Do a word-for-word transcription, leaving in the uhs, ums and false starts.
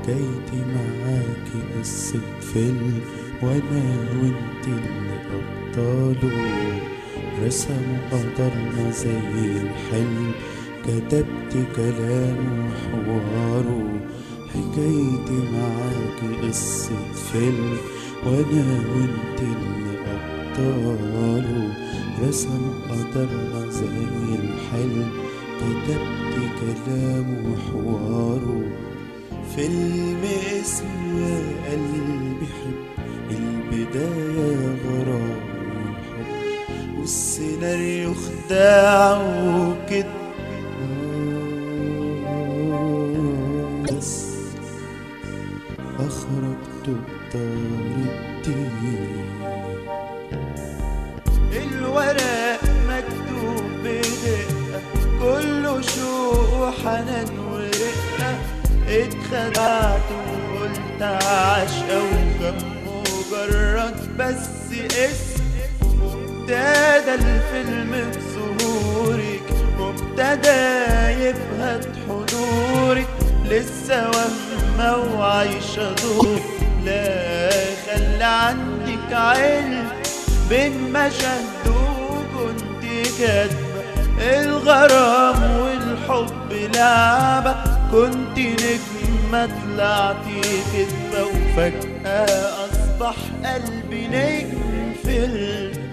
حكايتي معاكي قصة فيلم، وانا وانت اللي ابطاله. رسموا قدرنا زي الحلم، كتبت كلامه وحواره. حكايتي معاكي قصة فيلم، وانا وانت اللي ابطاله. رسموا قدرنا زي الحلم، كتبت كلامه وحواره. فيلم اسمه يا قلبي حب، البداية غرام وحب، والسيناريو خداع وكده. بس أخرجته بطريقتي، الورق مكتوب بدقة، كله شوق وحنان ورقة. اتخدعت وقلت عشقة وكان مجرد بس اسم. وابتدى الفيلم بظهورك، وابتدى يبهت حضورك. لسه وهمة وعايشة دورك، لا خلى عندك علم بين مشاهد وكنت كاتبة الغرام والحب لعبة. كنت نجمة طلعتي كدبة، وفجأة أصبح قلبي نجم فيلم.